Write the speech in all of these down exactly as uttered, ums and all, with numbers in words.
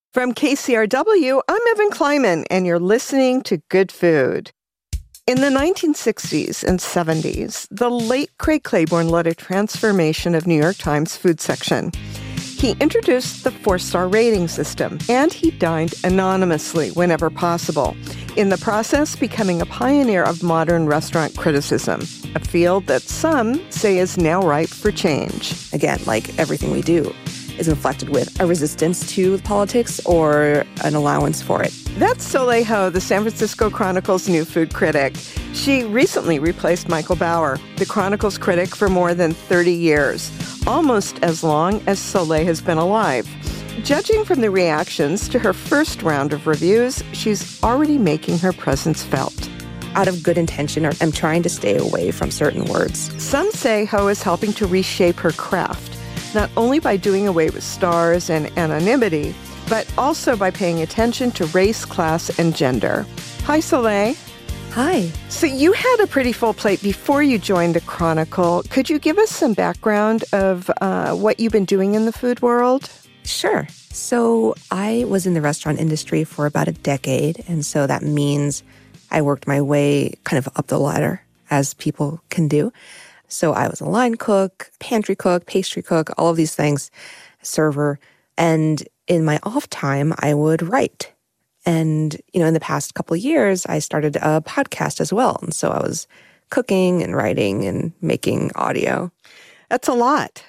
From K C R W, I'm Evan Kleiman, and you're listening to Good Food. In the nineteen sixties and seventies, the late Craig Claiborne led a transformation of New York Times' food section. He introduced the four-star rating system, and he dined anonymously whenever possible, in the process becoming a pioneer of modern restaurant criticism, a field that some say is now ripe for change. Again, like everything we do, is inflected with a resistance to politics or an allowance for it. That's Soleil Ho, the San Francisco Chronicle's new food critic. She recently replaced Michael Bauer, the Chronicle's critic for more than thirty years, almost as long as Soleil has been alive. Judging from the reactions to her first round of reviews, she's already making her presence felt. Out of good intention, or I'm trying to stay away from certain words. Some say Ho is helping to reshape her craft, not only by doing away with stars and anonymity, but also by paying attention to race, class, and gender. Hi, Soleil. Hi. So you had a pretty full plate before you joined the Chronicle. Could you give us some background of uh, what you've been doing in the food world? Sure. So I was in the restaurant industry for about a decade, and so that means I worked my way kind of up the ladder, as people can do. So I was a line cook, pantry cook, pastry cook, all of these things, server. And in my off time, I would write. And, you know, in the past couple of years, I started a podcast as well. And so I was cooking and writing and making audio. That's a lot.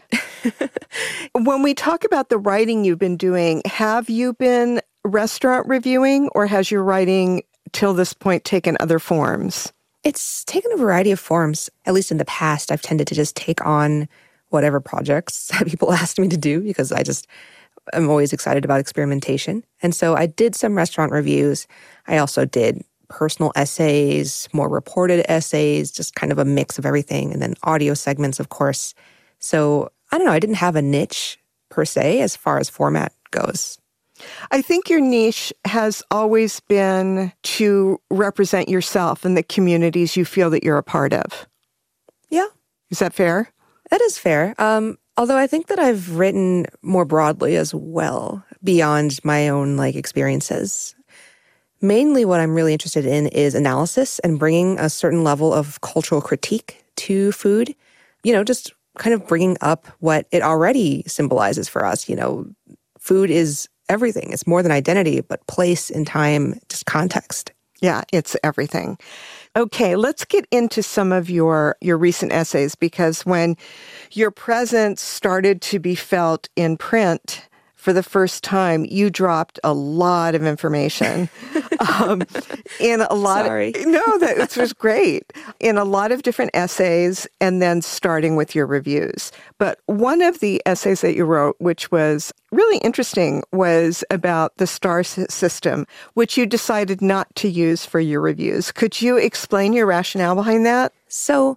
When we talk about the writing you've been doing, have you been restaurant reviewing, or has your writing till this point taken other forms? It's taken a variety of forms. At least in the past, I've tended to just take on whatever projects that people asked me to do because I just am always excited about experimentation. And so I did some restaurant reviews. I also did personal essays, more reported essays, just kind of a mix of everything, and then audio segments, of course. So I don't know, I didn't have a niche per se as far as format goes. I think your niche has always been to represent yourself and the communities you feel that you're a part of. Yeah. Is that fair? That is fair. Um, although I think that I've written more broadly as well, beyond my own like experiences. Mainly what I'm really interested in is analysis and bringing a certain level of cultural critique to food. You know, just kind of bringing up what it already symbolizes for us. You know, food is everything. It's more than identity, but place and time, just context. Yeah, it's everything. Okay, let's get into some of your, your recent essays, because when your presence started to be felt in print for the first time, you dropped a lot of information. um, in a lot Sorry. Of, no, that this was great. In a lot of different essays, and then starting with your reviews. But one of the essays that you wrote, which was really interesting, was about the star s- system, which you decided not to use for your reviews. Could you explain your rationale behind that? So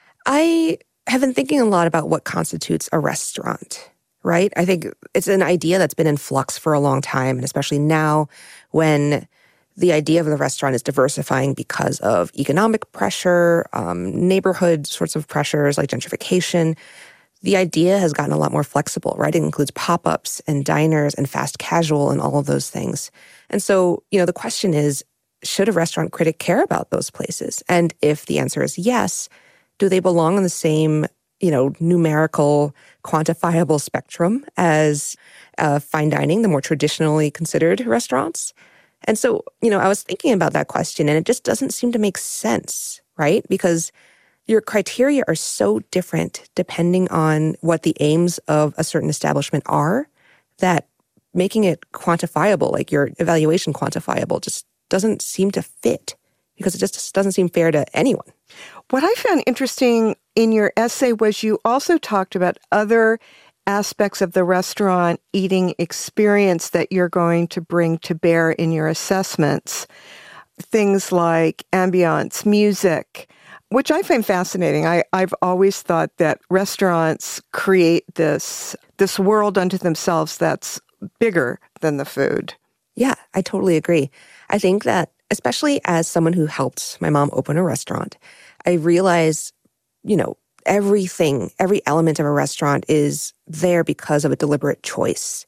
I have been thinking a lot about what constitutes a restaurant. Right? I think it's an idea that's been in flux for a long time, and especially now when the idea of the restaurant is diversifying because of economic pressure, um, neighborhood sorts of pressures like gentrification. The idea has gotten a lot more flexible, right? It includes pop-ups and diners and fast casual and all of those things. And so, you know, the question is, should a restaurant critic care about those places? And if the answer is yes, do they belong on the same, you know, numerical, quantifiable spectrum as uh, fine dining, the more traditionally considered restaurants? And so, you know, I was thinking about that question, and it just doesn't seem to make sense, right? Because your criteria are so different depending on what the aims of a certain establishment are, that making it quantifiable, like your evaluation quantifiable, just doesn't seem to fit, because it just doesn't seem fair to anyone. What I found interesting in your essay was you also talked about other aspects of the restaurant eating experience that you're going to bring to bear in your assessments. Things like ambiance, music, which I find fascinating. I, I've always thought that restaurants create this, this world unto themselves that's bigger than the food. Yeah, I totally agree. I think that, especially as someone who helped my mom open a restaurant, I realize, you know, everything, every element of a restaurant is there because of a deliberate choice.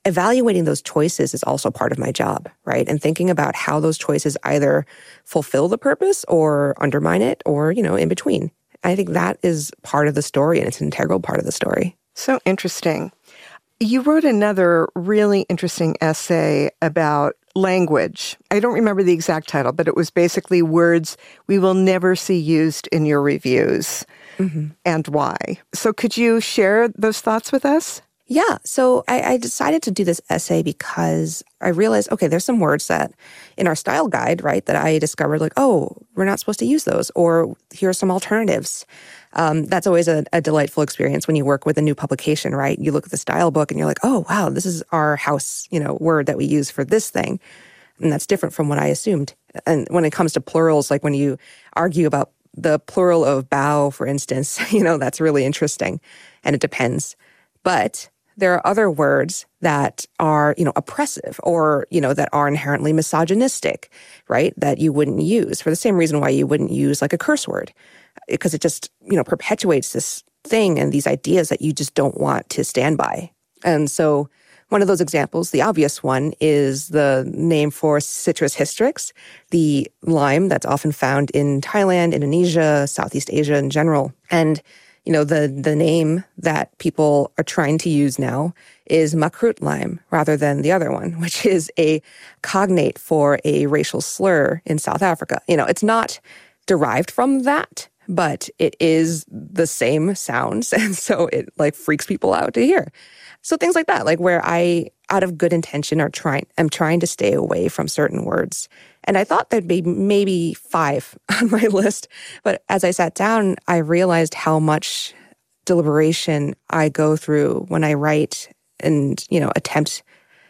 evaluating those choices is also part of my job, right? And thinking about how those choices either fulfill the purpose or undermine it or, you know, in between. I think that is part of the story, and it's an integral part of the story. So interesting. You wrote another really interesting essay about language. I don't remember the exact title, but it was basically words we will never see used in your reviews, mm-hmm. and why. So could you share those thoughts with us? Yeah. So I, I decided to do this essay because I realized, okay, there's some words that in our style guide, right, that I discovered like, oh, we're not supposed to use those, or here are some alternatives. Um, that's always a, a delightful experience when you work with a new publication, right? You look at the style book and you're like, oh, wow, this is our house, you know, word that we use for this thing. And that's different from what I assumed. And when it comes to plurals, like when you argue about the plural of bow, for instance, you know, that's really interesting. And it depends. But there are other words that are, you know, oppressive or, you know, that are inherently misogynistic, right? That you wouldn't use for the same reason why you wouldn't use like a curse word, because it just, you know, perpetuates this thing and these ideas that you just don't want to stand by. And so one of those examples, the obvious one, is the name for Citrus hystrix, the lime that's often found in Thailand, Indonesia, Southeast Asia in general. And you know, the the name that people are trying to use now is makrut lime rather than the other one, which is a cognate for a racial slur in South Africa. You know, it's not derived from that, but it is the same sounds. And so it like freaks people out to hear. So things like that, like where I, out of good intention, are trying, am trying to stay away from certain words. And I thought there'd be maybe five on my list. But as I sat down, I realized how much deliberation I go through when I write and, you know, attempt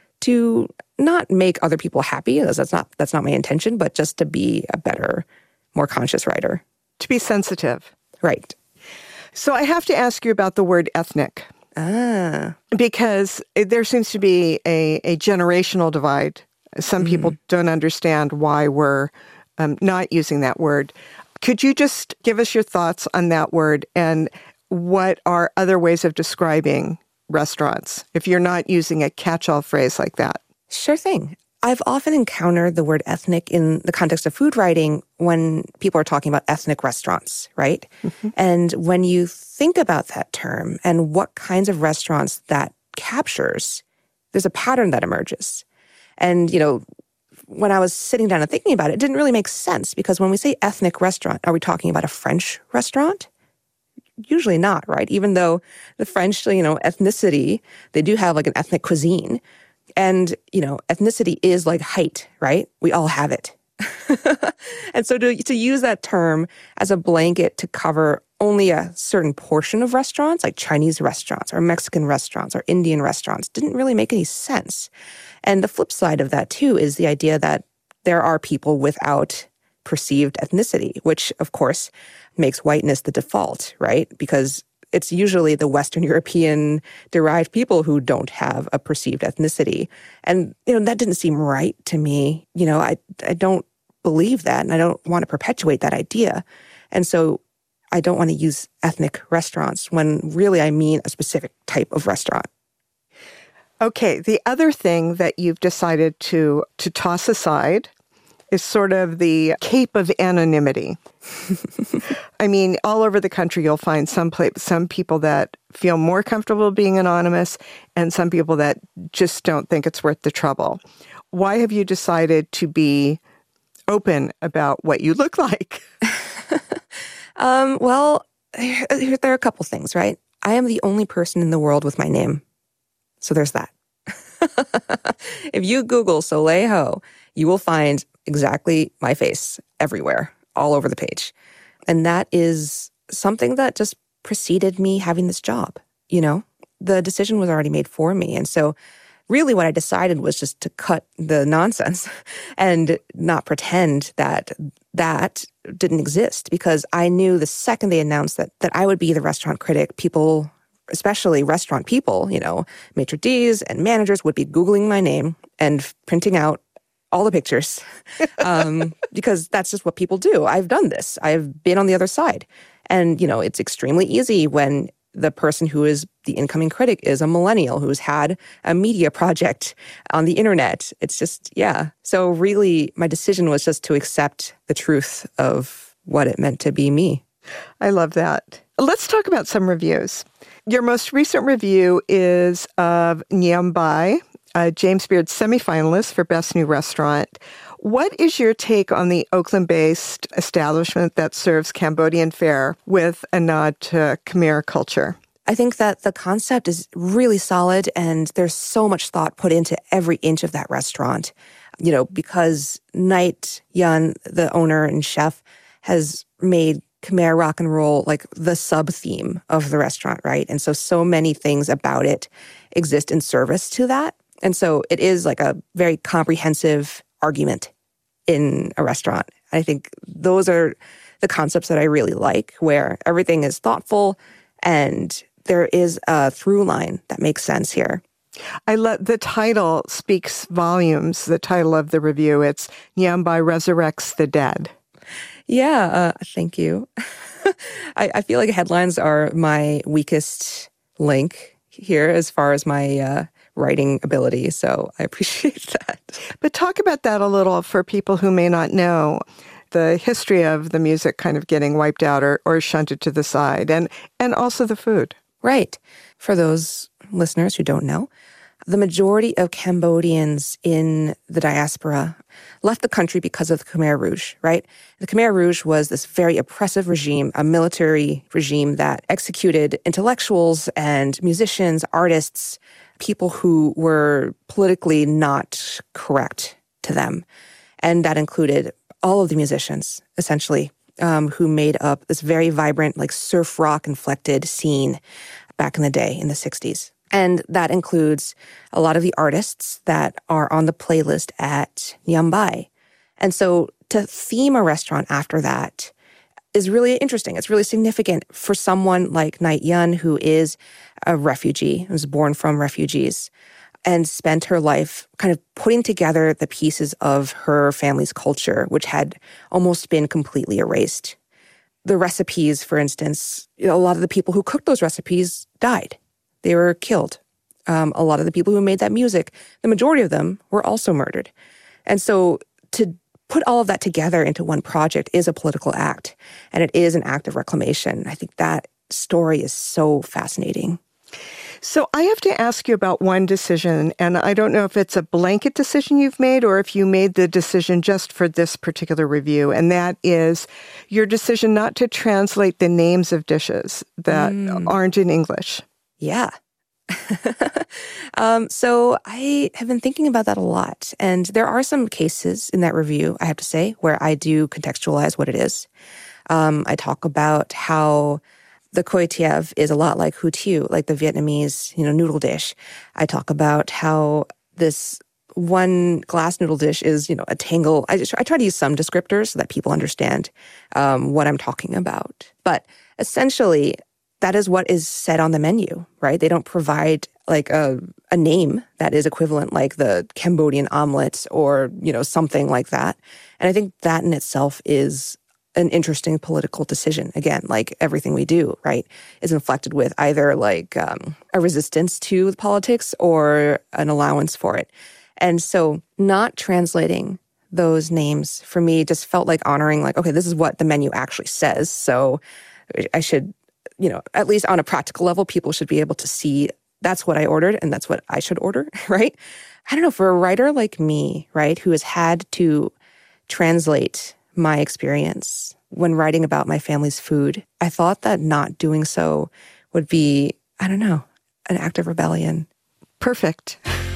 to not make other people happy. That's not, that's not my intention, but just to be a better, more conscious writer. To be sensitive. Right. So I have to ask you about the word ethnic. Ah. Because there seems to be a, a generational divide. Some mm. people don't understand why we're um, not using that word. Could you just give us your thoughts on that word and what are other ways of describing restaurants if you're not using a catch-all phrase like that? Sure thing. I've often encountered the word ethnic in the context of food writing when people are talking about ethnic restaurants, right? Mm-hmm. And when you think about that term and what kinds of restaurants that captures, there's a pattern that emerges. And, you know, when I was sitting down and thinking about it, it didn't really make sense because when we say ethnic restaurant, are we talking about a French restaurant? Usually not, right? Even though the French, you know, ethnicity, they do have like an ethnic cuisine. And, you know, ethnicity is like height, right? We all have it. And so to, to use that term as a blanket to cover only a certain portion of restaurants, like Chinese restaurants or Mexican restaurants or Indian restaurants, didn't really make any sense. And the flip side of that, too, is the idea that there are people without perceived ethnicity, which, of course, makes whiteness the default, right? Because it's usually the Western European derived people who don't have a perceived ethnicity. And, you know, that didn't seem right to me. You know, I, I don't believe that, and I don't want to perpetuate that idea. And so I don't want to use ethnic restaurants when really I mean a specific type of restaurant. Okay, the other thing that you've decided to to toss aside is sort of the cape of anonymity. I mean, all over the country, you'll find some pla- some people that feel more comfortable being anonymous and some people that just don't think it's worth the trouble. Why have you decided to be open about what you look like? um, well, there are a couple things, right? I am the only person in the world with my name. So there's that. If you Google Soleil Ho, you will find exactly my face everywhere, all over the page. And that is something that just preceded me having this job, you know? The decision was already made for me. And so really what I decided was just to cut the nonsense and not pretend that that didn't exist, because I knew the second they announced that that I would be the restaurant critic, people, especially restaurant people, you know, maitre d's and managers would be Googling my name and printing out all the pictures, um, because that's just what people do. I've done this. I've been on the other side. And, you know, it's extremely easy when the person who is the incoming critic is a millennial who's had a media project on the internet. It's just, yeah. So really, my decision was just to accept the truth of what it meant to be me. I love that. Let's talk about some reviews. Your most recent review is of Nyambai, a James Beard semifinalist for Best New Restaurant. What is your take on the Oakland-based establishment that serves Cambodian fare with a nod to Khmer culture? I think that the concept is really solid, and there's so much thought put into every inch of that restaurant. You know, because Knight Yun, the owner and chef, has made Khmer rock and roll like the sub-theme of the restaurant, right? And so, so many things about it exist in service to that. And so it is like a very comprehensive argument in a restaurant. I think those are the concepts that I really like, where everything is thoughtful and there is a through line that makes sense here. I let the title speaks volumes, the title of the review. It's Nyambai Resurrects the Dead. Yeah, uh, thank you. I, I feel like headlines are my weakest link here as far as my uh, writing ability, so I appreciate that. But talk about that a little for people who may not know the history of the music kind of getting wiped out or, or shunted to the side, and, and also the food. Right. For those listeners who don't know, the majority of Cambodians in the diaspora left the country because of the Khmer Rouge, right? The Khmer Rouge was this very oppressive regime, a military regime that executed intellectuals and musicians, artists, people who were politically not correct to them. And that included all of the musicians, essentially, um, who made up this very vibrant, like surf rock inflected scene back in the day in the sixties. And that includes a lot of the artists that are on the playlist at Nyambai. And so to theme a restaurant after that is really interesting. It's really significant for someone like Knight Yun, who is a refugee, was born from refugees, and spent her life kind of putting together the pieces of her family's culture, which had almost been completely erased. The recipes, for instance, you know, a lot of the people who cooked those recipes died. They were killed. Um, a lot of the people who made that music, the majority of them were also murdered. And so to put all of that together into one project is a political act, and it is an act of reclamation. I think that story is so fascinating. So I have to ask you about one decision, and I don't know if it's a blanket decision you've made or if you made the decision just for this particular review, and that is your decision not to translate the names of dishes that mm. aren't in English. Yeah. um, so I have been thinking about that a lot. And there are some cases in that review, I have to say, where I do contextualize what it is. Um, I talk about how the Khoi Thiev is a lot like Hue Thieu, like the Vietnamese, you know, noodle dish. I talk about how this one glass noodle dish is, you know, a tangle. I, just, I try to use some descriptors so that people understand um, what I'm talking about. But essentially, that is what is said on the menu, right? They don't provide like a, a name that is equivalent, like the Cambodian omelette or, you know, something like that. And I think that in itself is an interesting political decision. Again, like everything we do, right, is inflected with either like um, a resistance to politics or an allowance for it. And so not translating those names for me just felt like honoring, like, okay, this is what the menu actually says. So I should, you know, at least on a practical level, people should be able to see that's what I ordered and that's what I should order, right? I don't know, for a writer like me, right, who has had to translate my experience when writing about my family's food, I thought that not doing so would be, I don't know, an act of rebellion. Perfect.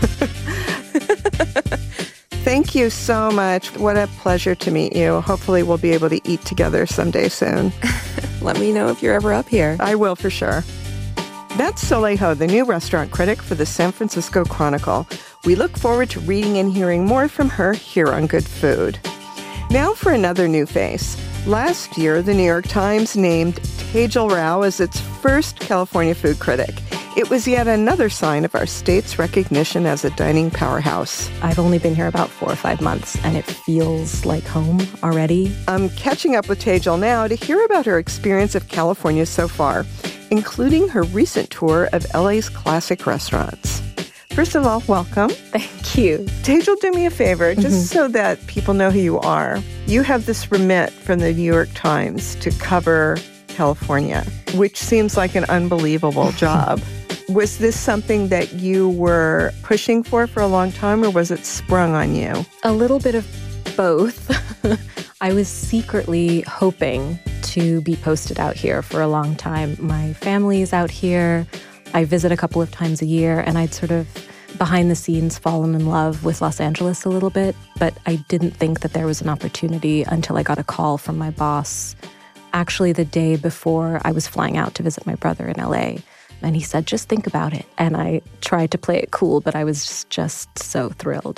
Thank you so much. What a pleasure to meet you. Hopefully we'll be able to eat together someday soon. Let me know if you're ever up here. I will for sure. That's Soleil Ho, the new restaurant critic for the San Francisco Chronicle. We look forward to reading and hearing more from her here on Good Food. Now for another new face. Last year, the New York Times named Tejal Rao as its first California food critic. It was yet another sign of our state's recognition as a dining powerhouse. I've only been here about four or five months, and it feels like home already. I'm catching up with Tejal now to hear about her experience of California so far. including her recent tour of L A's classic restaurants. First of all, welcome. Thank you. Tejal, do me a favor, just mm-hmm. so that people know who you are. You have this remit from the New York Times to cover California, which seems like an unbelievable job. Was this something that you were pushing for for a long time, or was it sprung on you? A little bit of both. I was secretly hoping to be posted out here for a long time. My family is out here. I visit a couple of times a year, and I'd sort of behind the scenes fallen in love with Los Angeles a little bit, but I didn't think that there was an opportunity until I got a call from my boss, actually the day before I was flying out to visit my brother in L A. And he said, just think about it. And I tried to play it cool, but I was just so thrilled.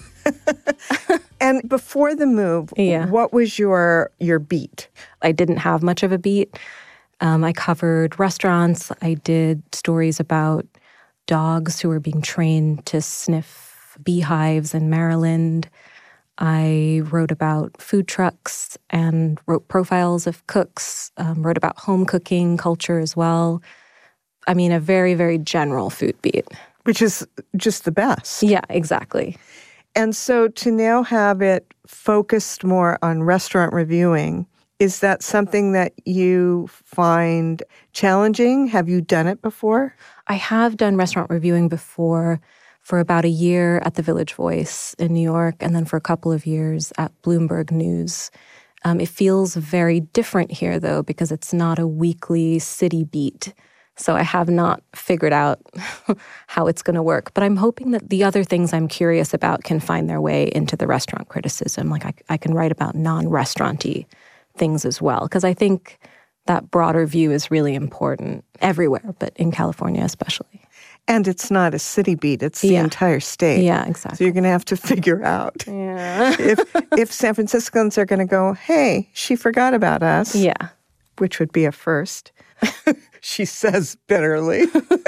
And before the move, yeah. what was your your beat? I didn't have much of a beat. Um, I covered restaurants. I did stories about dogs who were being trained to sniff beehives in Maryland. I wrote about food trucks and wrote profiles of cooks, um, wrote about home cooking culture as well. I mean, a very, very general food beat. Which is just the best. Yeah, exactly. And so to now have it focused more on restaurant reviewing, is that something that you find challenging? Have you done it before? I have done restaurant reviewing before for about a year at the Village Voice in New York, and then for a couple of years at Bloomberg News. Um, it feels very different here, though, because it's not a weekly city beat. So I have not figured out how it's going to work. But I'm hoping that the other things I'm curious about can find their way into the restaurant criticism. Like I, I can write about non-restaurant-y things as well, because I think that broader view is really important everywhere, but in California especially. And it's not a city beat, it's the yeah. entire state. Yeah, exactly. So you're going to have to figure out yeah. if if San Franciscans are going to go, hey, she forgot about us. Yeah. Which would be a first. She says bitterly.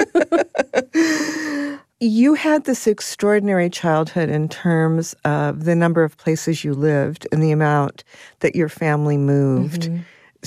You had this extraordinary childhood in terms of the number of places you lived and the amount that your family moved. Mm-hmm.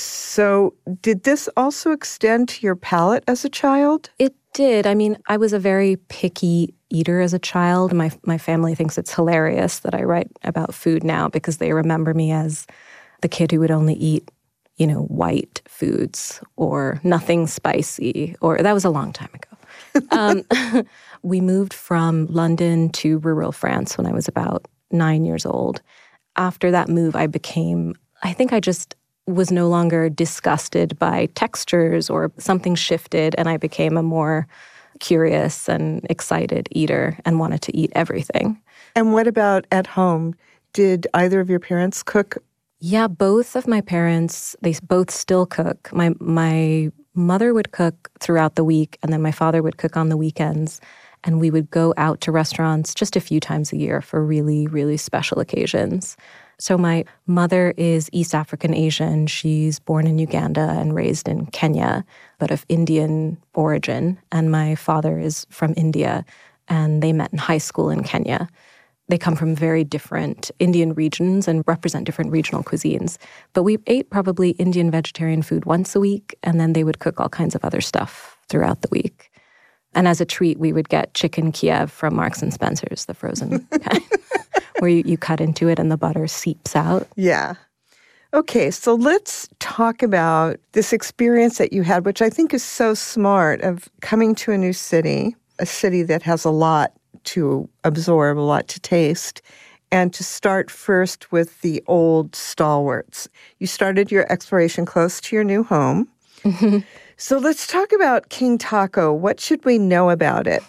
So did this also extend to your palate as a child? It did. I mean, I was a very picky eater as a child. My my family thinks it's hilarious that I write about food now because they remember me as the kid who would only eat, you know, white foods or nothing spicy, or that was a long time ago. um, we moved from London to rural France when I was about nine years old. After that move, I became, I think I just was no longer disgusted by textures or something shifted, and I became a more curious and excited eater and wanted to eat everything. And what about at home? Did either of your parents cook? Yeah, both of my parents, they both still cook. My my mother would cook throughout the week, and then my father would cook on the weekends. And we would go out to restaurants just a few times a year for really, really special occasions. So my mother is East African Asian. She's born in Uganda and raised in Kenya, but of Indian origin. And my father is from India, and they met in high school in Kenya. They come from very different Indian regions and represent different regional cuisines. But we ate probably Indian vegetarian food once a week, and then they would cook all kinds of other stuff throughout the week. And as a treat, we would get chicken Kiev from Marks and Spencer's, the frozen kind, where you, you cut into it and the butter seeps out. Yeah. Okay, so let's talk about this experience that you had, which I think is so smart, of coming to a new city, a city that has a lot to absorb, a lot to taste, and to start first with the old stalwarts. You started your exploration close to your new home. Mm-hmm. So let's talk about King Taco. What should we know about it?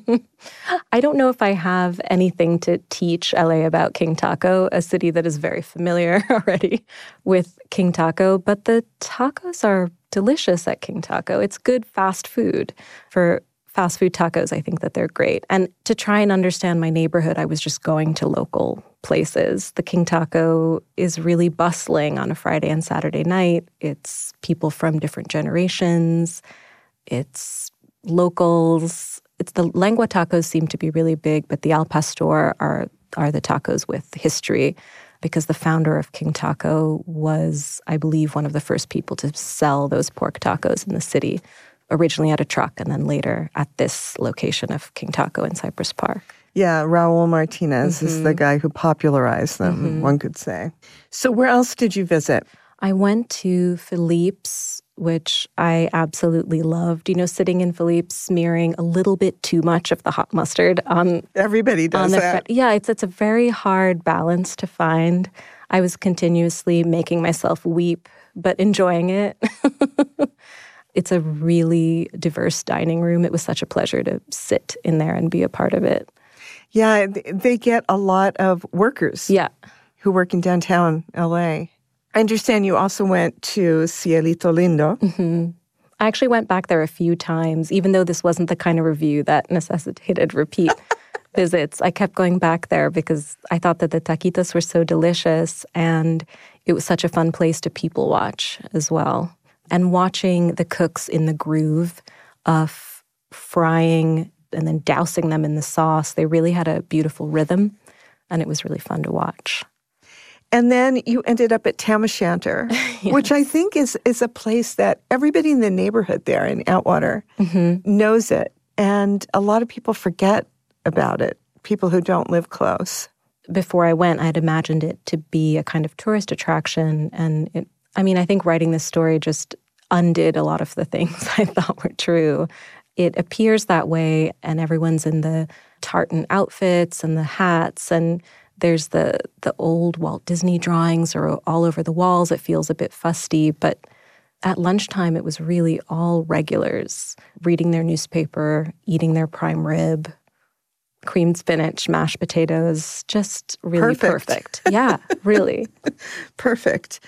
I don't know if I have anything to teach L A about King Taco, a city that is very familiar already with King Taco, but the tacos are delicious at King Taco. It's good fast food. For fast food tacos, I think that they're great. And to try and understand my neighborhood, I was just going to local places. The King Taco is really bustling on a Friday and Saturday night. It's people from different generations. It's locals. It's the lengua tacos seem to be really big, but the al pastor are are the tacos with history, because the founder of King Taco was, I believe, one of the first people to sell those pork tacos in the city, originally at a truck and then later at this location of King Taco in Cypress Park. Yeah, Raul Martinez mm-hmm. is the guy who popularized them, mm-hmm. one could say. So where else did you visit? I went to Philippe's, which I absolutely loved. You know, sitting in Philippe's, smearing a little bit too much of the hot mustard on... Everybody does on the that. Fre- yeah, it's, it's a very hard balance to find. I was continuously making myself weep, but enjoying it. It's a really diverse dining room. It was such a pleasure to sit in there and be a part of it. Yeah, they get a lot of workers yeah. who work in downtown L A. I understand you also went to Cielito Lindo. Mm-hmm. I actually went back there a few times, even though this wasn't the kind of review that necessitated repeat visits. I kept going back there because I thought that the taquitos were so delicious, and it was such a fun place to people watch as well. And watching the cooks in the groove of frying and then dousing them in the sauce, they really had a beautiful rhythm, and it was really fun to watch. And then you ended up at Tam O'Shanter, yes. which I think is is a place that everybody in the neighborhood there in Atwater mm-hmm. knows it. And a lot of people forget about it, people who don't live close. Before I went, I had imagined it to be a kind of tourist attraction. And it, I mean, I think writing this story just undid a lot of the things I thought were true. It appears that way, and everyone's in the tartan outfits and the hats, and there's the the old Walt Disney drawings are all over the walls. It feels a bit fusty, but at lunchtime it was really all regulars, reading their newspaper, eating their prime rib, creamed spinach, mashed potatoes, just really perfect. perfect. Yeah, really. Perfect.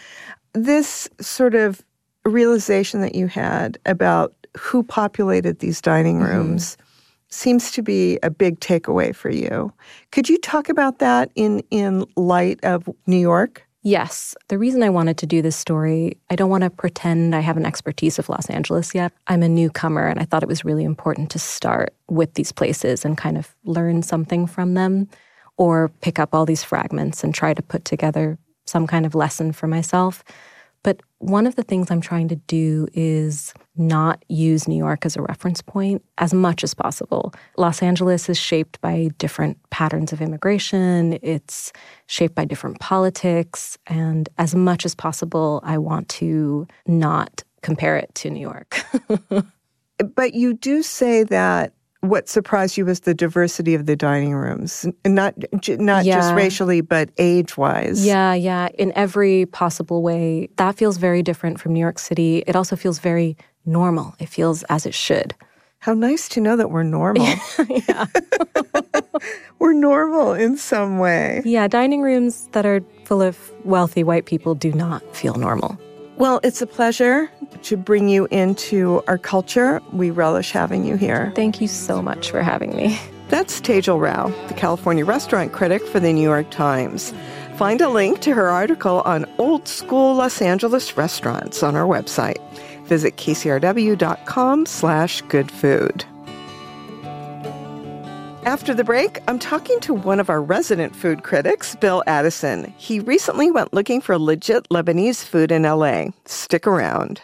This sort of realization that you had about who populated these dining rooms mm-hmm. seems to be a big takeaway for you. Could you talk about that in, in light of New York? Yes. The reason I wanted to do this story, I don't want to pretend I have an expertise of Los Angeles yet. I'm a newcomer, and I thought it was really important to start with these places and kind of learn something from them, or pick up all these fragments and try to put together some kind of lesson for myself. But one of the things I'm trying to do is not use New York as a reference point as much as possible. Los Angeles is shaped by different patterns of immigration. It's shaped by different politics. And as much as possible, I want to not compare it to New York. But you do say that what surprised you was the diversity of the dining rooms, not not yeah. just racially, but age-wise. Yeah, yeah, in every possible way. That feels very different from New York City. It also feels very normal. It feels as it should. How nice to know that we're normal. Yeah. We're normal in some way. Yeah, dining rooms that are full of wealthy white people do not feel normal. Well, it's a pleasure to bring you into our culture. We relish having you here. Thank you so much for having me. That's Tejal Rao, the California restaurant critic for the New York Times. Find a link to her article on old school Los Angeles restaurants on our website. Visit kcrw.com slash good food. After the break, I'm talking to one of our resident food critics, Bill Addison. He recently went looking for legit Lebanese food in L A. Stick around.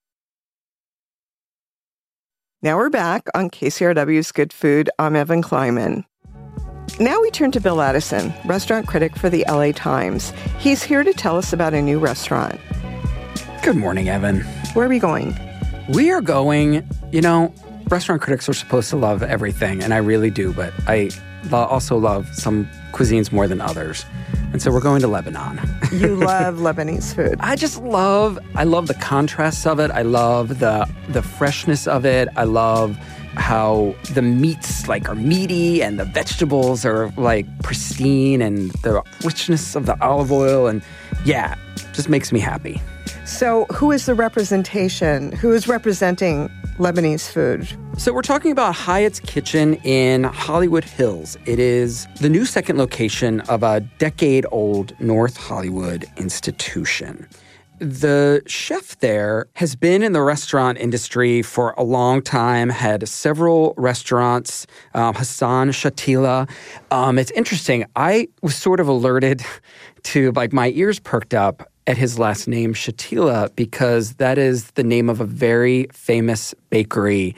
Now we're back on K C R W's Good Food. I'm Evan Kleiman. Now we turn to Bill Addison, restaurant critic for the L A Times. He's here to tell us about a new restaurant. Good morning, Evan. Where are we going? We are going, you know, restaurant critics are supposed to love everything, and I really do, but I lo- also love some cuisines more than others. And so we're going to Lebanon. You love Lebanese food. I just love, I love the contrasts of it. I love the the freshness of it. I love how the meats like are meaty and the vegetables are like pristine and the richness of the olive oil. And yeah, just makes me happy. So who is the representation? Who is representing Lebanese food? So we're talking about Hyatt's Kitchen in Hollywood Hills. It is the new second location of a decade-old North Hollywood institution. the chef there has been in the restaurant industry for a long time, had several restaurants, um, Hassan Shatila. Um, it's interesting. I was sort of alerted to, like, my ears perked up at his last name, Shatila, because that is the name of a very famous bakery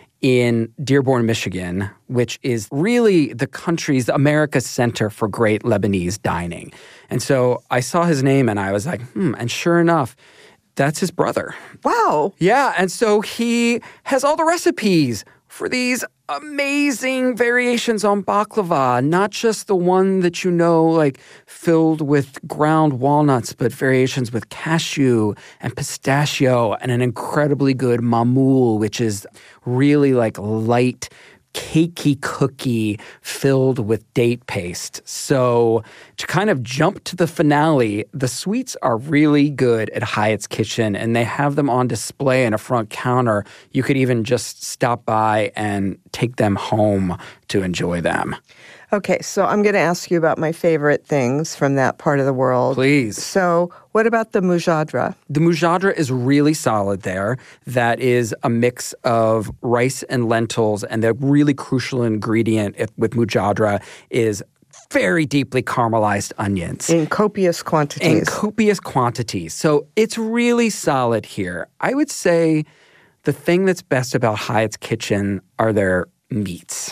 in Dearborn, Michigan, which is really the country's, America's center for great Lebanese dining. And so I saw his name and I was like, hmm, and sure enough, that's his brother. Wow. Yeah, and so he has all the recipes for these amazing variations on baklava, not just the one that you know, like filled with ground walnuts, but variations with cashew and pistachio and an incredibly good mamul, which is really like light, cakey cookie filled with date paste. So to kind of jump to the finale, the sweets are really good at Hyatt's Kitchen, and they have them on display in a front counter. You could even just stop by and take them home to enjoy them. Okay, so I'm going to ask you about my favorite things from that part of the world. Please. So what about the mujadra? The mujadra is really solid there. That is a mix of rice and lentils, and the really crucial ingredient with mujadra is very deeply caramelized onions. In copious quantities. In copious quantities. So it's really solid here. I would say the thing that's best about Hyatt's Kitchen are their meats.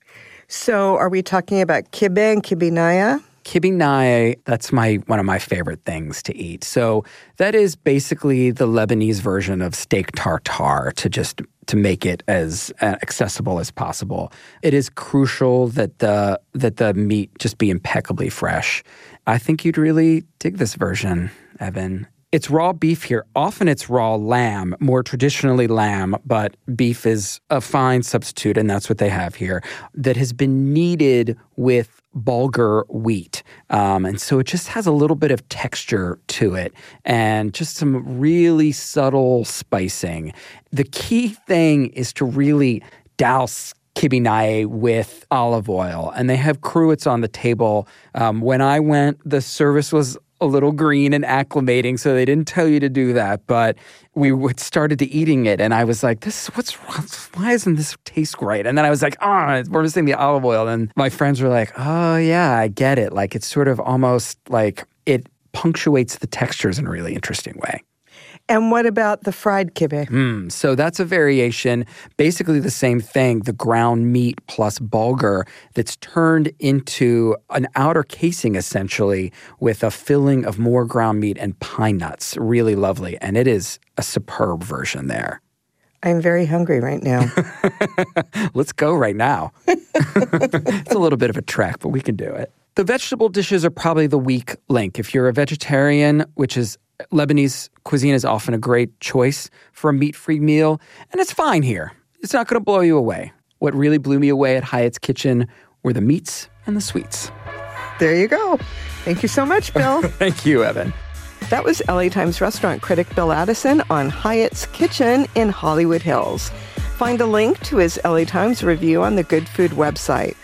So are we talking about kibbeh and kibbeh-naya? Kibbeh-naya, that's my one of my favorite things to eat. So that is basically the Lebanese version of steak tartare, to just to make it as uh, accessible as possible. It is crucial that the that the meat just be impeccably fresh. I think you'd really dig this version, Evan. It's raw beef here. Often it's raw lamb, more traditionally lamb, but beef is a fine substitute, and that's what they have here, that has been kneaded with bulgur wheat. Um, and so it just has a little bit of texture to it and just some really subtle spicing. The key thing is to really douse kibbeh-naya with olive oil, and they have cruets on the table. Um, when I went, the service was a little green and acclimating, so they didn't tell you to do that. But we started to eating it, and I was like, "This, what's wrong? Why doesn't this taste right?" And then I was like, "Ah, oh, we're missing the olive oil." And my friends were like, "Oh yeah, I get it. Like it's sort of almost like it punctuates the textures in a really interesting way." And what about the fried kibbeh? Mm, so that's a variation, basically the same thing, the ground meat plus bulgur that's turned into an outer casing, essentially, with a filling of more ground meat and pine nuts. Really lovely. And it is a superb version there. I'm very hungry right now. Let's go right now. It's a little bit of a trek, but we can do it. The vegetable dishes are probably the weak link. If you're a vegetarian, which is Lebanese cuisine is often a great choice for a meat-free meal, and it's fine here. It's not going to blow you away. What really blew me away at Hyatt's Kitchen were the meats and the sweets. There you go. Thank you so much, Bill. Thank you, Evan. That was L A Times restaurant critic Bill Addison on Hyatt's Kitchen in Hollywood Hills. Find a link to his L A Times review on the Good Food website.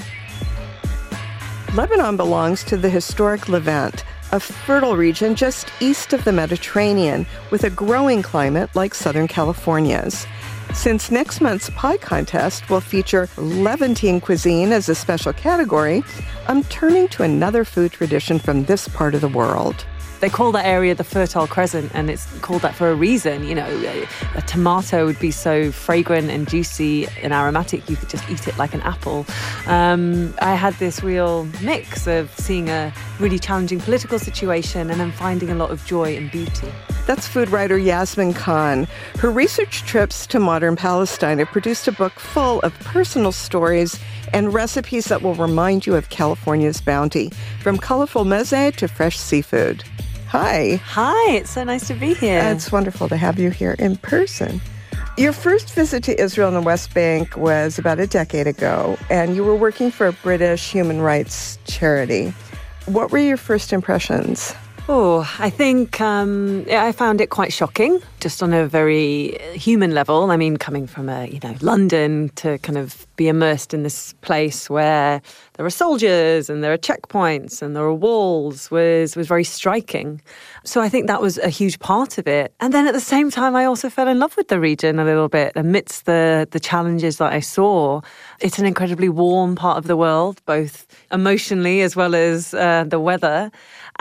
Lebanon belongs to the historic Levant, a fertile region just east of the Mediterranean with a growing climate like Southern California's. Since next month's pie contest will feature Levantine cuisine as a special category, I'm turning to another food tradition from this part of the world. They call that area the Fertile Crescent, and it's called that for a reason. You know, a, a tomato would be so fragrant and juicy and aromatic, you could just eat it like an apple. Um, I had this real mix of seeing a really challenging political situation and then finding a lot of joy and beauty. That's food writer Yasmin Khan. Her research trips to modern Palestine have produced a book full of personal stories and recipes that will remind you of California's bounty, from colorful meze to fresh seafood. Hi. Hi, it's so nice to be here. It's wonderful to have you here in person. Your first visit to Israel and the West Bank was about a decade ago, and you were working for a British human rights charity. What were your first impressions? Oh, I think um, I found it quite shocking, just on a very human level. I mean, coming from a, you know, London to kind of be immersed in this place where there are soldiers and there are checkpoints and there are walls was, was very striking. So I think that was a huge part of it. And then at the same time, I also fell in love with the region a little bit amidst the, the challenges that I saw. It's an incredibly warm part of the world, both emotionally as well as uh, the weather.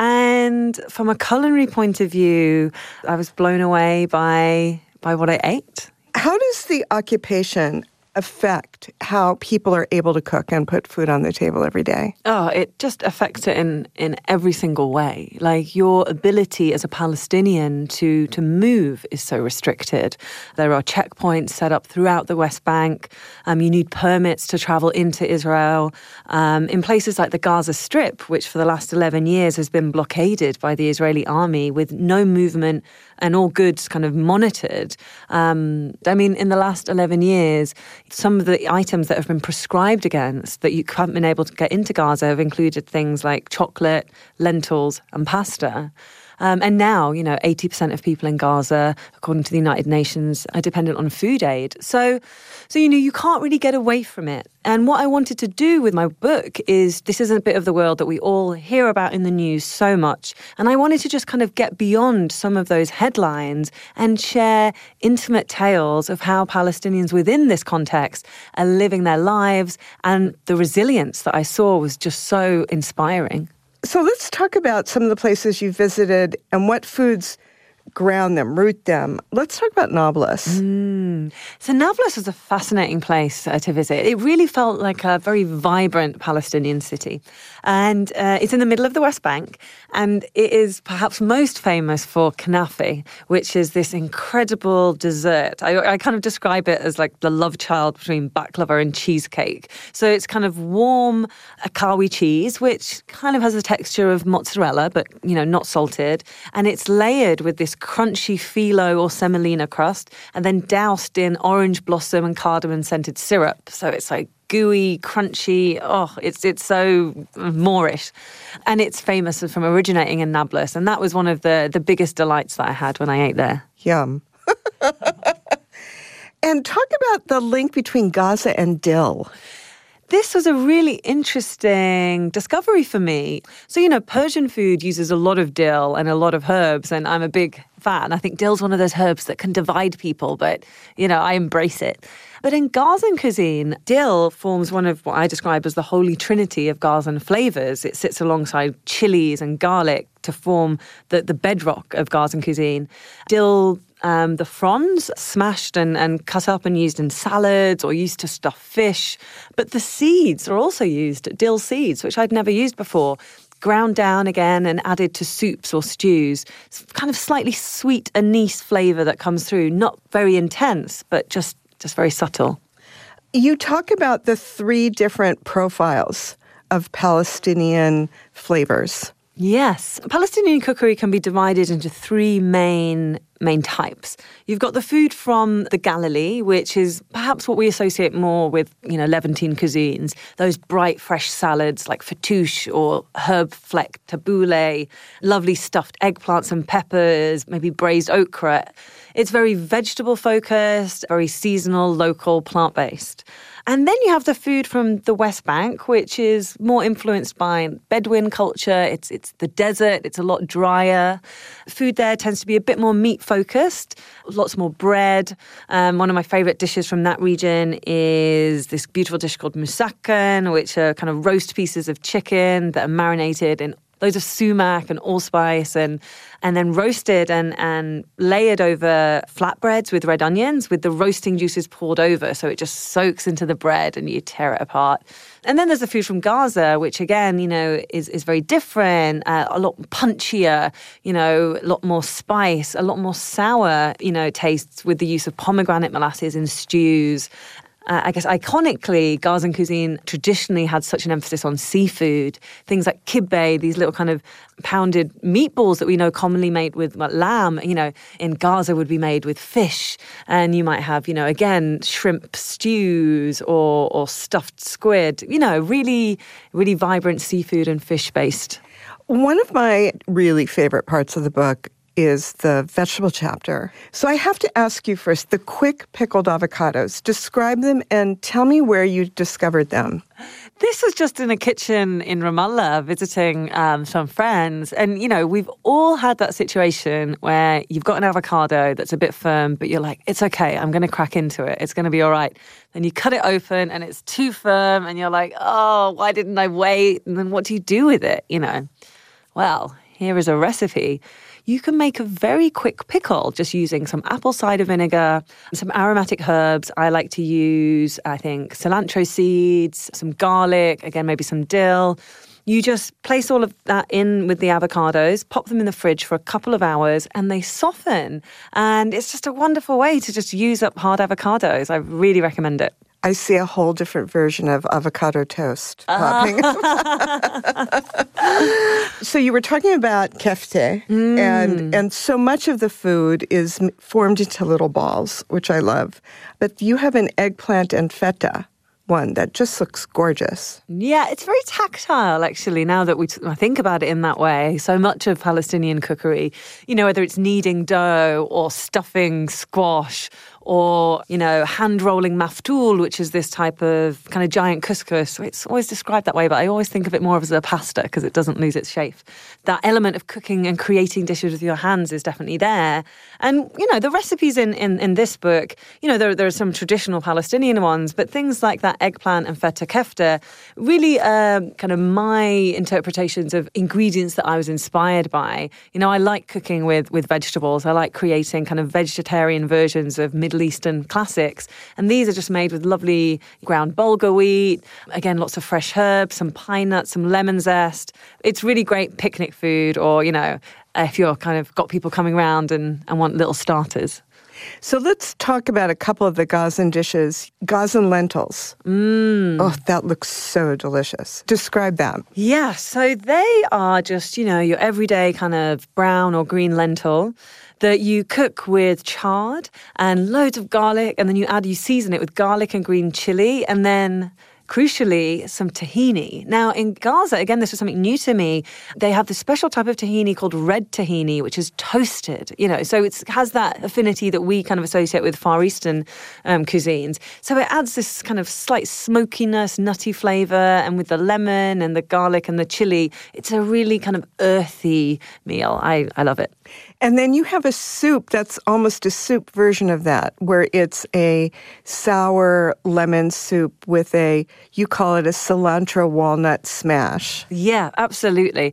And from a culinary point of view, I was blown away by by what I ate. How does the occupation affect how people are able to cook and put food on the table every day? Oh, it just affects it in, in every single way. Like your ability as a Palestinian to, to move is so restricted. There are checkpoints set up throughout the West Bank. Um, you need permits to travel into Israel. Um, in places like the Gaza Strip, which for the last eleven years has been blockaded by the Israeli army with no movement and all goods kind of monitored. Um, I mean, in the last eleven years, some of the items that have been prescribed against that you haven't been able to get into Gaza have included things like chocolate, lentils, and pasta. Um, and now, you know, eighty percent of people in Gaza, according to the United Nations, are dependent on food aid. So, so you know, you can't really get away from it. And what I wanted to do with my book is, this is a bit of the world that we all hear about in the news so much. And I wanted to just kind of get beyond some of those headlines and share intimate tales of how Palestinians within this context are living their lives. And the resilience that I saw was just so inspiring. So let's talk about some of the places you visited and what foods ground them, root them. Let's talk about Nablus. Mm. So Nablus was a fascinating place uh, to visit. It really felt like a very vibrant Palestinian city. And uh, it's in the middle of the West Bank. And it is perhaps most famous for kanafe, which is this incredible dessert. I, I kind of describe it as like the love child between baklava and cheesecake. So it's kind of warm akawi cheese, which kind of has a texture of mozzarella, but, you know, not salted. And it's layered with this crunchy phyllo or semolina crust and then doused in orange blossom and cardamom scented syrup. So it's like gooey, crunchy. Oh, it's it's so Moorish. And it's famous from originating in Nablus. And that was one of the, the biggest delights that I had when I ate there. Yum. And talk about the link between Gaza and dill. This was a really interesting discovery for me. So, you know, Persian food uses a lot of dill and a lot of herbs, and I'm a big fan. I think dill's one of those herbs that can divide people, but, you know, I embrace it. But in Gazan cuisine, dill forms one of what I describe as the holy trinity of Gazan flavors. It sits alongside chilies and garlic to form the, the bedrock of Gazan cuisine. Dill Um, the fronds, smashed and, and cut up and used in salads or used to stuff fish. But the seeds are also used, dill seeds, which I'd never used before, ground down again and added to soups or stews. It's kind of slightly sweet anise flavour that comes through, not very intense, but just, just very subtle. You talk about the three different profiles of Palestinian flavors. Yes. Palestinian cookery can be divided into three main main types. You've got the food from the Galilee, which is perhaps what we associate more with, you know, Levantine cuisines. Those bright, fresh salads like fattoush or herb-flecked tabbouleh, lovely stuffed eggplants and peppers, maybe braised okra. It's very vegetable-focused, very seasonal, local, plant-based. And then you have the food from the West Bank, which is more influenced by Bedouin culture. It's it's the desert. It's a lot drier. Food there tends to be a bit more meat-focused, lots more bread. Um, one of my favourite dishes from that region is this beautiful dish called musakan, which are kind of roast pieces of chicken that are marinated in loads of sumac and allspice and and then roasted and, and layered over flatbreads with red onions with the roasting juices poured over. So it just soaks into the bread and you tear it apart. And then there's the food from Gaza, which again, you know, is, is very different, uh, a lot punchier, you know, a lot more spice, a lot more sour, you know, tastes with the use of pomegranate molasses in stews. Uh, I guess iconically, Gazan cuisine traditionally had such an emphasis on seafood. Things like kibbeh, these little kind of pounded meatballs that we know commonly made with like, lamb, you know, in Gaza would be made with fish. And you might have, you know, again, shrimp stews or, or stuffed squid, you know, really, really vibrant seafood and fish-based. One of my really favorite parts of the book is the vegetable chapter. So I have to ask you first, the quick pickled avocados, describe them and tell me where you discovered them. This was just in a kitchen in Ramallah visiting um, some friends. And, you know, we've all had that situation where you've got an avocado that's a bit firm, but you're like, it's okay, I'm going to crack into it. It's going to be all right. Then you cut it open and it's too firm and you're like, oh, why didn't I wait? And then what do you do with it, you know? Well, here is a recipe. You can make a very quick pickle just using some apple cider vinegar, some aromatic herbs. I like to use, I think, cilantro seeds, some garlic, again, maybe some dill. You just place all of that in with the avocados, pop them in the fridge for a couple of hours, and they soften. And it's just a wonderful way to just use up hard avocados. I really recommend it. I see a whole different version of avocado toast popping. So you were talking about kefte, Mm. and and so much of the food is m- formed into little balls, which I love. But you have an eggplant and feta one that just looks gorgeous. Yeah, it's very tactile, actually, now that we t- I think about it in that way. So much of Palestinian cookery, you know, whether it's kneading dough or stuffing squash or, you know, hand-rolling maftoul, which is this type of kind of giant couscous. It's always described that way, but I always think of it more as a pasta because it doesn't lose its shape. That element of cooking and creating dishes with your hands is definitely there. And, you know, the recipes in, in, in this book, you know, there, there are some traditional Palestinian ones, but things like that eggplant and feta kefta, really um, kind of my interpretations of ingredients that I was inspired by. You know, I like cooking with, with vegetables. I like creating kind of vegetarian versions of Middle Eastern classics. And these are just made with lovely ground bulgur wheat, again, lots of fresh herbs, some pine nuts, some lemon zest. It's really great picnic food, or, you know, if you're kind of got people coming around and, and want little starters. So let's talk about a couple of the Gazan dishes. Gazan lentils. Mm. Oh, that looks so delicious. Describe that. Yeah, so they are just, you know, your everyday kind of brown or green lentil that you cook with chard and loads of garlic, and then you add, you season it with garlic and green chili, and then crucially, some tahini. Now, in Gaza, again, this was something new to me. They have this special type of tahini called red tahini, which is toasted, you know, so it has that affinity that we kind of associate with Far Eastern um, cuisines. So it adds this kind of slight smokiness, nutty flavor, and with the lemon and the garlic and the chili, it's a really kind of earthy meal. I, I love it. And then you have a soup that's almost a soup version of that, where it's a sour lemon soup with a, you call it a cilantro walnut smash. Yeah, absolutely.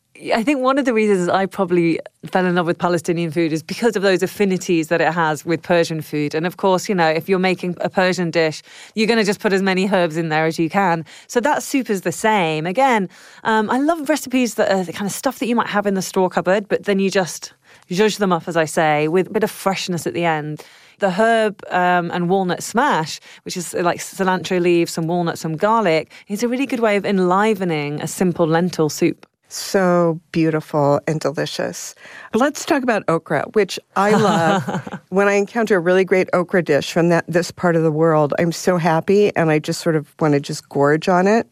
I think one of the reasons I probably fell in love with Palestinian food is because of those affinities that it has with Persian food. And of course, you know, if you're making a Persian dish, you're going to just put as many herbs in there as you can. So that soup is the same. Again, um, I love recipes that are the kind of stuff that you might have in the store cupboard, but then you just zhuzh them up, as I say, with a bit of freshness at the end. The herb um, and walnut smash, which is like cilantro leaves, some walnuts, some garlic, is a really good way of enlivening a simple lentil soup. So beautiful and delicious. Let's talk about okra, which I love. When I encounter a really great okra dish from that this part of the world, I'm so happy, and I just sort of want to just gorge on it.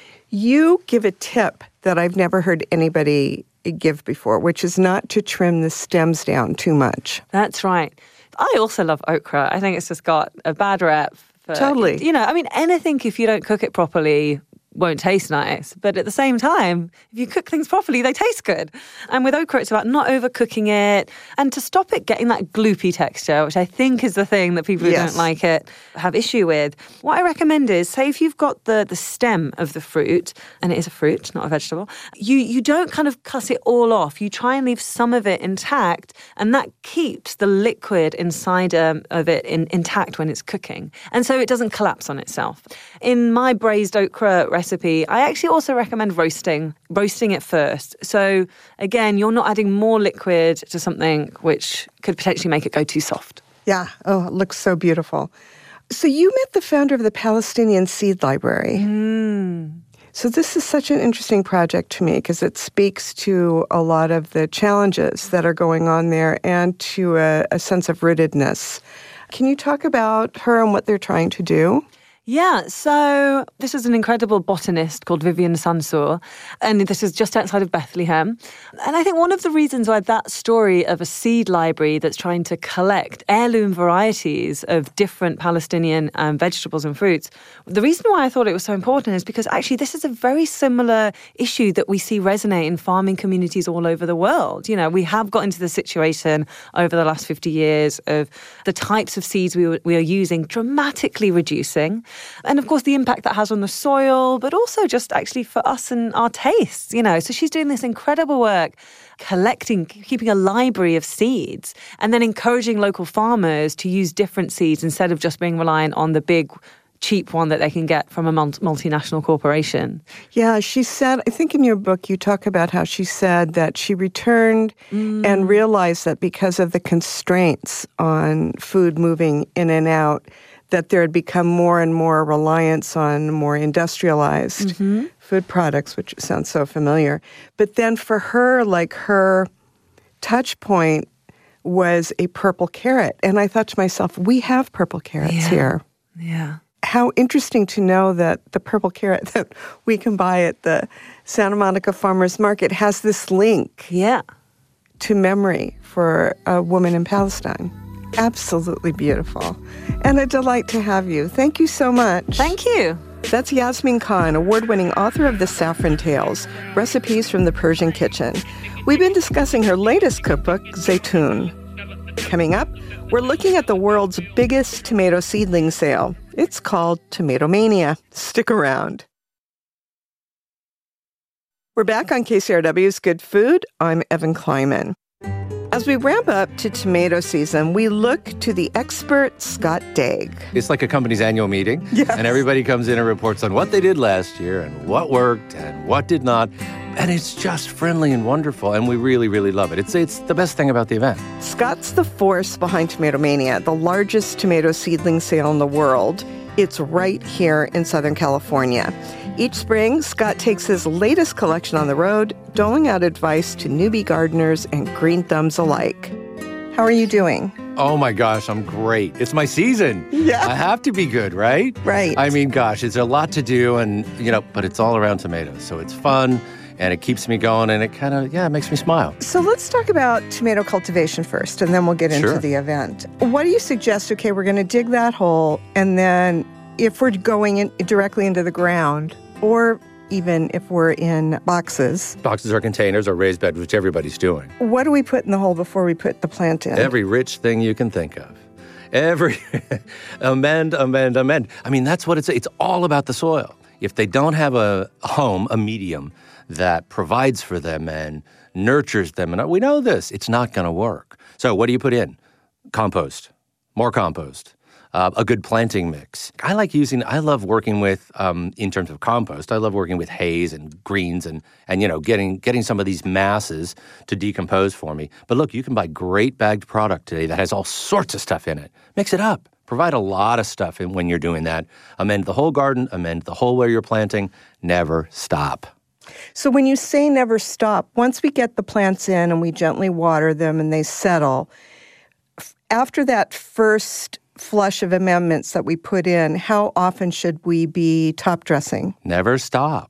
You give a tip that I've never heard anybody give before, which is not to trim the stems down too much. That's right. I also love okra. I think it's just got a bad rep. For, Totally. You know, I mean, anything, if you don't cook it properly, won't taste nice. But at the same time, if you cook things properly, they taste good. And with okra, it's about not overcooking it and to stop it getting that gloopy texture, which I think is the thing that people who Yes. don't like it have issue with. What I recommend is, say if you've got the, the stem of the fruit, and it is a fruit, not a vegetable, you, you don't kind of cut it all off. You try and leave some of it intact, and that keeps the liquid inside um, of it in, intact when it's cooking. And so it doesn't collapse on itself. In my braised okra recipe, I actually also recommend roasting, roasting it first. So again, you're not adding more liquid to something which could potentially make it go too soft. Yeah. Oh, it looks so beautiful. So you met the founder of the Palestinian Seed Library. Mm. So this is such an interesting project to me because it speaks to a lot of the challenges that are going on there and to a, a sense of rootedness. Can you talk about her and what they're trying to do? Yeah, so this is an incredible botanist called Vivian Sansur, and this is just outside of Bethlehem. And I think one of the reasons why that story of a seed library that's trying to collect heirloom varieties of different Palestinian um, vegetables and fruits, the reason why I thought it was so important is because actually this is a very similar issue that we see resonate in farming communities all over the world. You know, we have got into the situation over the last fifty years of the types of seeds we, we are using dramatically reducing. And of course, the impact that has on the soil, but also just actually for us and our tastes, you know. So she's doing this incredible work, collecting, keeping a library of seeds, and then encouraging local farmers to use different seeds instead of just being reliant on the big, cheap one that they can get from a multinational corporation. Yeah, she said, I think in your book you talk about how she said that she returned mm. and realized that because of the constraints on food moving in and out, that there had become more and more reliance on more industrialized mm-hmm. food products, which sounds so familiar. But then for her, like her touch point was a purple carrot. And I thought to myself, we have purple carrots yeah. here. Yeah. How interesting to know that the purple carrot that we can buy at the Santa Monica Farmers Market has this link yeah. to memory for a woman in Palestine. Absolutely beautiful. And a delight to have you. Thank you so much. Thank you. That's Yasmin Khan, award-winning author of The Saffron Tales, Recipes from the Persian Kitchen. We've been discussing her latest cookbook, Zaytun. Coming up, we're looking at the world's biggest tomato seedling sale. It's called Tomato Mania. Stick around. We're back on K C R W's Good Food. I'm Evan Kleiman. As we ramp up to tomato season, we look to the expert Scott Daigh. It's like a company's annual meeting, yes. and everybody comes in and reports on what they did last year and what worked and what did not. And it's just friendly and wonderful, and we really, really love it. It's it's the best thing about the event. Scott's the force behind Tomato Mania, the largest tomato seedling sale in the world. It's right here in Southern California. Each spring, Scott takes his latest collection on the road, doling out advice to newbie gardeners and green thumbs alike. How are you doing? Oh my gosh, I'm great. It's my season. Yeah. I have to be good, right? Right. I mean, gosh, it's a lot to do, and, you know, but it's all around tomatoes. So it's fun, and it keeps me going, and it kind of, yeah, it makes me smile. So let's talk about tomato cultivation first, and then we'll get into Sure. the event. What do you suggest? Okay, we're going to dig that hole, and then if we're going in directly into the ground, or even if we're in boxes. Boxes or containers or raised beds, which everybody's doing. What do we put in the hole before we put the plant in? Every rich thing you can think of. Every amend, amend, amend. I mean, that's what it's, it's all about the soil. If they don't have a home, a medium that provides for them and nurtures them, and we know this, it's not going to work. So what do you put in? Compost, more compost. Uh, a good planting mix. I like using, I love working with, um, in terms of compost, I love working with hays and greens and, and you know, getting getting some of these masses to decompose for me. But look, you can buy great bagged product today that has all sorts of stuff in it. Mix it up. Provide a lot of stuff in when you're doing that. Amend the whole garden, amend the hole where you're planting. Never stop. So when you say never stop, once we get the plants in and we gently water them and they settle, after that first flush of amendments that we put in, how often should we be top dressing? Never stop.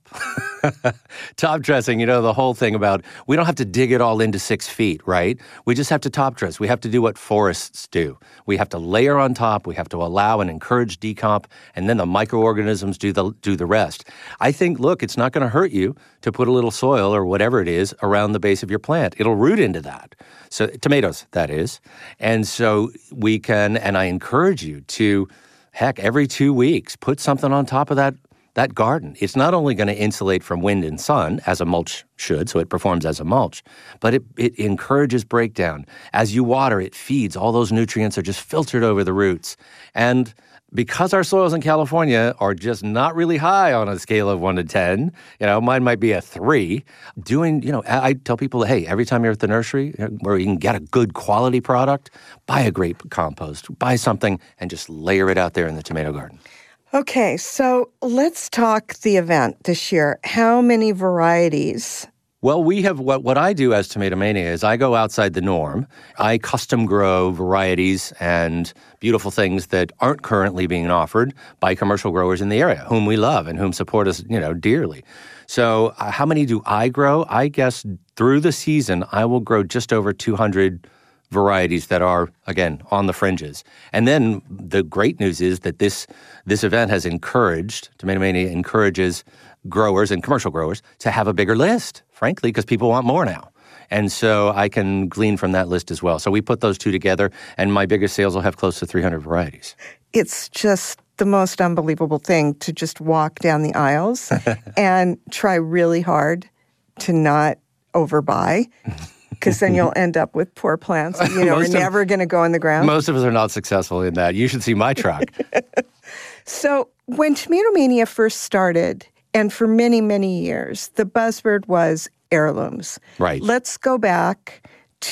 Top dressing, you know, the whole thing about we don't have to dig it all into six feet, right? We just have to top dress. We have to do what forests do. We have to layer on top. We have to allow and encourage decomp, and then the microorganisms do the do the rest. I think, look, it's not going to hurt you to put a little soil or whatever it is around the base of your plant. It'll root into that. So tomatoes, that is. And so we can, and I encourage you to, heck, every two weeks, put something on top of that that garden. It's not only going to insulate from wind and sun, as a mulch should, so it performs as a mulch, but it, it encourages breakdown. As you water, it feeds. All those nutrients are just filtered over the roots. And because our soils in California are just not really high on a scale of one to ten, you know, mine might be a three, doing, you know, I tell people, hey, every time you're at the nursery where you can get a good quality product, buy a great compost, buy something, and just layer it out there in the tomato garden. Okay, so let's talk the event this year. How many varieties Well, we have what what I do as Tomato Mania is I go outside the norm. I custom grow varieties and beautiful things that aren't currently being offered by commercial growers in the area, whom we love and whom support us, you know, dearly. So, uh, how many do I grow? I guess through the season, I will grow just over two hundred varieties that are, again, on the fringes. And then the great news is that this this event has encouraged, Tomato Mania encourages growers and commercial growers to have a bigger list, frankly, because people want more now. And so I can glean from that list as well. So we put those two together, and my biggest sales will have close to three hundred varieties. It's just the most unbelievable thing to just walk down the aisles and try really hard to not overbuy, because then you'll end up with poor plants that, you know, are never going to go in the ground. Most of us are not successful in that. You should see my truck. So when Tomato Mania first started, and for many, many years, the buzzword was heirlooms. Right. Let's go back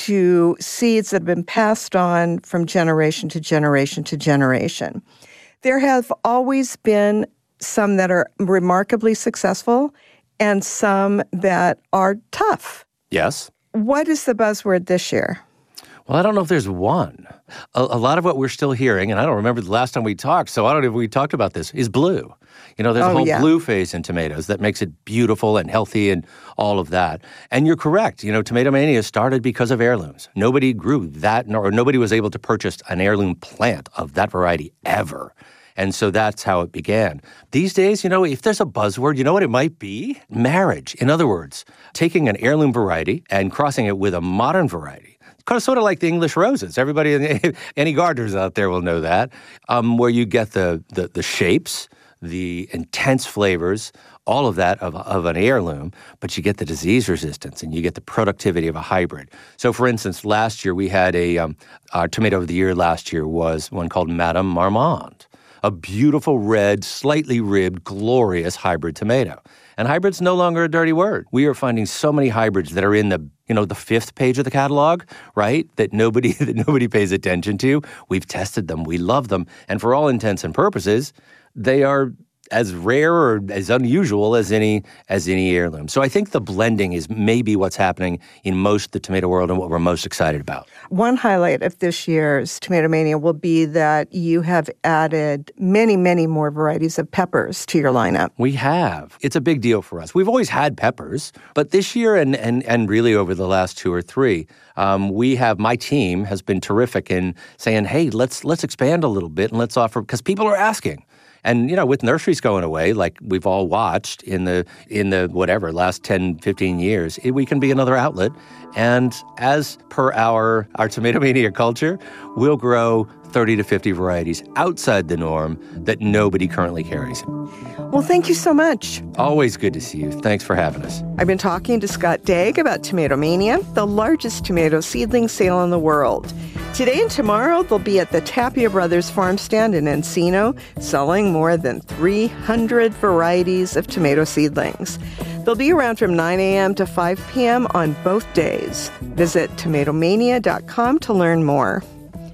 to seeds that have been passed on from generation to generation to generation. There have always been some that are remarkably successful and some that are tough. Yes. What is the buzzword this year? Well, I don't know if there's one. A, a lot of what we're still hearing, and I don't remember the last time we talked, so I don't know if we talked about this, is blue. You know, there's oh, a whole yeah. blue phase in tomatoes that makes it beautiful and healthy and all of that. And you're correct. You know, Tomato Mania started because of heirlooms. Nobody grew that, or nobody was able to purchase an heirloom plant of that variety ever. And so that's how it began. These days, you know, if there's a buzzword, you know what it might be? Marriage. In other words, taking an heirloom variety and crossing it with a modern variety. Kind of sort of like the English roses. Everybody, any gardeners out there will know that, um, where you get the, the the shapes, the intense flavors, all of that of, of an heirloom, but you get the disease resistance and you get the productivity of a hybrid. So, for instance, last year we had a, um, our tomato of the year last year was one called Madame Marmande, a beautiful red, slightly ribbed, glorious hybrid tomato. And hybrid's no longer a dirty word. We are finding so many hybrids that are in the, you know, the fifth page of the catalog, right? That nobody that nobody pays attention to. We've tested them. We love them. And for all intents and purposes, they are as rare or as unusual as any as any heirloom. So I think the blending is maybe what's happening in most of the tomato world and what we're most excited about. One highlight of this year's Tomato Mania will be that you have added many, many more varieties of peppers to your lineup. We have. It's a big deal for us. We've always had peppers, but this year and and, and really over the last two or three, um, we have, my team has been terrific in saying, hey, let's let's expand a little bit and let's offer, because people are asking. And, you know, with nurseries going away, like we've all watched in the, in the whatever, last ten, fifteen years, it, we can be another outlet. And as per our, our Tomato Mania culture, we'll grow thirty to fifty varieties outside the norm that nobody currently carries. Well, thank you so much. Always good to see you. Thanks for having us. I've been talking to Scott Daigh about Tomato Mania, the largest tomato seedling sale in the world. Today and tomorrow, they'll be at the Tapia Brothers farm stand in Encino, selling more than three hundred varieties of tomato seedlings. They'll be around from nine a.m. to five p.m. on both days. Visit tomato mania dot com to learn more.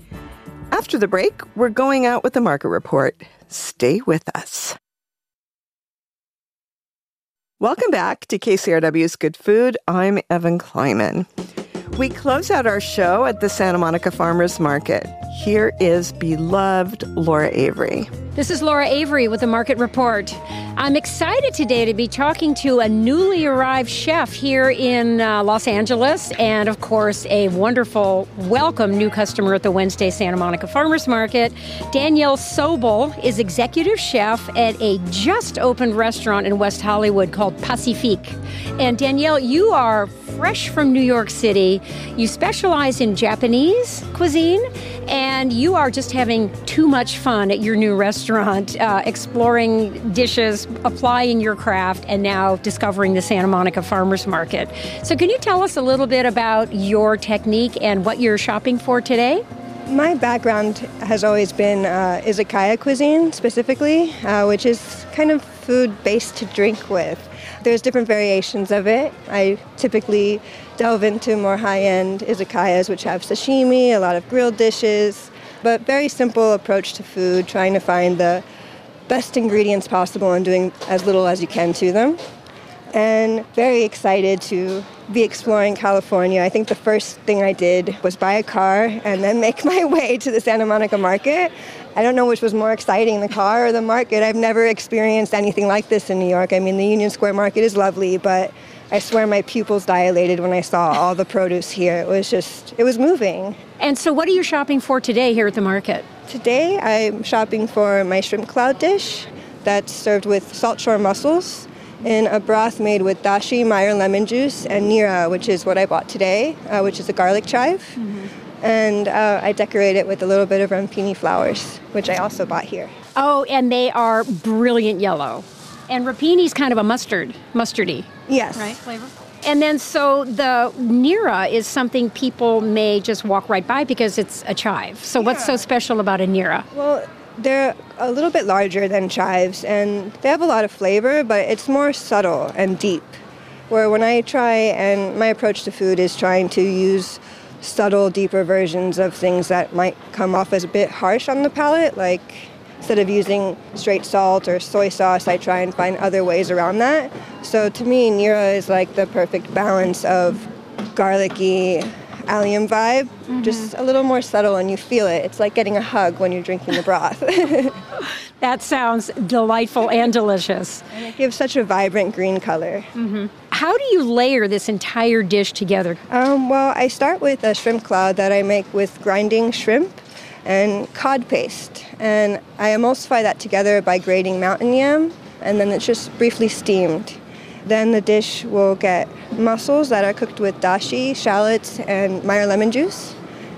After the break, we're going out with the market report. Stay with us. Welcome back to K C R W's Good Food. I'm Evan Kleiman. We close out our show at the Santa Monica Farmers Market. Here is beloved Laura Avery. This is Laura Avery with the Market Report. I'm excited today to be talking to a newly arrived chef here in uh, Los Angeles, and of course a wonderful welcome new customer at the Wednesday Santa Monica Farmers Market. Danielle Sobel is executive chef at a just opened restaurant in West Hollywood called Pacifique. And Danielle, you are fresh from New York City. You specialize in Japanese cuisine, and you are just having too much fun at your new restaurant, uh, exploring dishes, applying your craft, and now discovering the Santa Monica Farmers Market. So can you tell us a little bit about your technique and what you're shopping for today? My background has always been uh, izakaya cuisine specifically, uh, which is kind of food based to drink with. There's different variations of it. I typically delve into more high-end izakayas, which have sashimi, a lot of grilled dishes, but very simple approach to food, trying to find the best ingredients possible and doing as little as you can to them. and very excited to be exploring California. I think the first thing I did was buy a car and then make my way to the Santa Monica market. I don't know which was more exciting, the car or the market. I've never experienced anything like this in New York. I mean, the Union Square market is lovely, but I swear my pupils dilated when I saw all the produce here. It was just, it was moving. And so what are you shopping for today here at the market? Today I'm shopping for my shrimp cloud dish that's served with salt shore mussels in a broth made with dashi, Meyer lemon juice, and nira, which is what I bought today, uh, which is a garlic chive. Mm-hmm. And uh, I decorate it with a little bit of rampini flowers, which I also bought here. Oh, and they are brilliant yellow. And rapini's kind of a mustard, mustardy. Yes. Right, flavor? And then so the nira is something people may just walk right by because it's a chive. So yeah. What's so special about a nira? Well, they're a little bit larger than chives, and they have a lot of flavor, but it's more subtle and deep. Where when I try, and my approach to food is trying to use subtle, deeper versions of things that might come off as a bit harsh on the palate, like instead of using straight salt or soy sauce, I try and find other ways around that. So to me, nira is like the perfect balance of garlicky, allium vibe, mm-hmm. just a little more subtle and you feel it. It's like getting a hug when you're drinking the broth. That sounds delightful and delicious. And it gives such a vibrant green color. Mm-hmm. How do you layer this entire dish together? Um, well, I start with a shrimp cloud that I make with grinding shrimp and cod paste. And I emulsify that together by grating mountain yam, and then it's just briefly steamed. Then the dish will get mussels that are cooked with dashi, shallots, and Meyer lemon juice.